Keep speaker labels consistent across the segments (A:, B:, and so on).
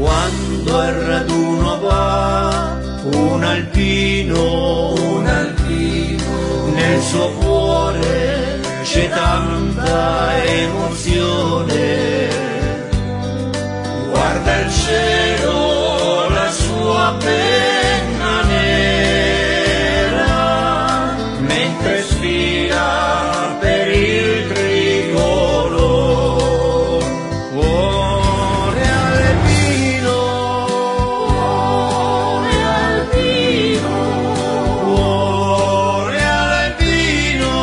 A: Quando al raduno va un alpino, nel suo cuore c'è tanta emozione. Guarda il cielo, la sua penna nera, mentre sfila per il tricolore. Cuore alpino, cuore alpino,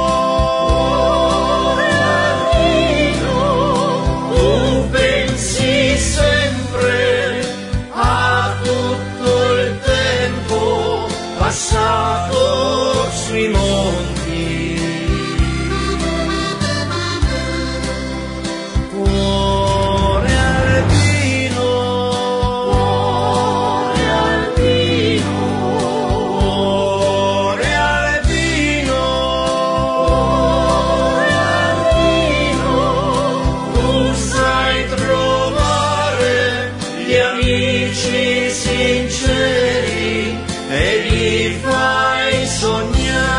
A: tu pensi sempre a tutto il tempo passato sui monti. Cuore alpino, cuore alpino, tu sai trovare gli amici sinceri e li fai sognare.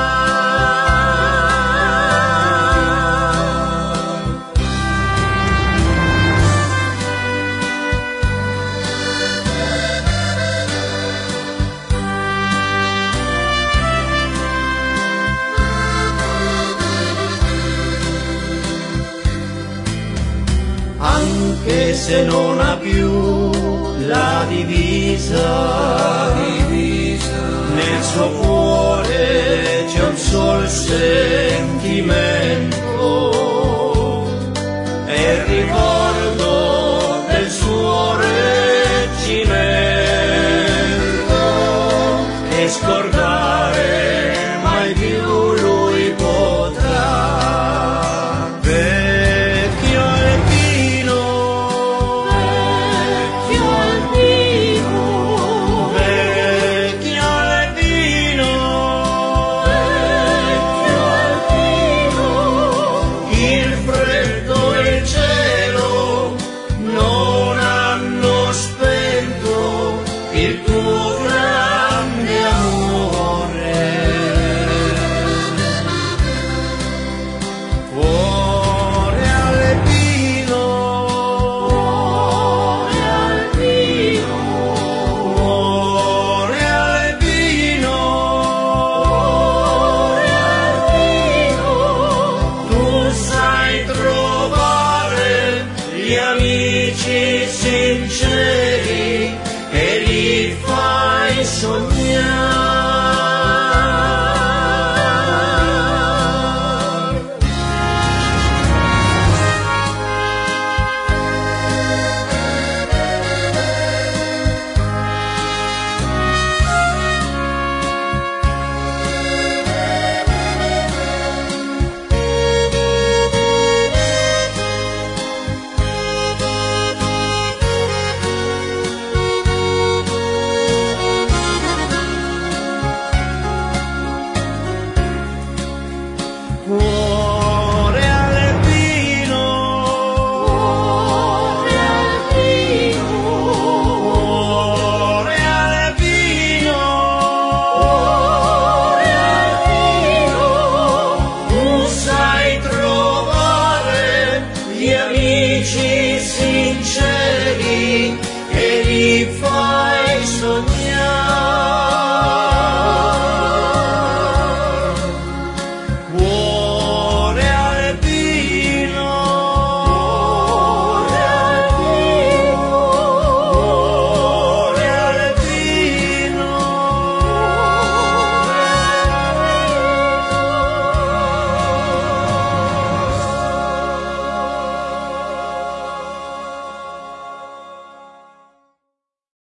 A: Anche se non ha più la divisa, nel suo cuore c'è un sol sentimento, è il ricordo del suo reggimento, e scordare mai più lui potrà. Vecchio alpino, vecchio alpino, il freddo e il cielo non hanno spento il tuo grande amore. Cuore alpino, cuore alpino, tu sai trovare gli amici sinceri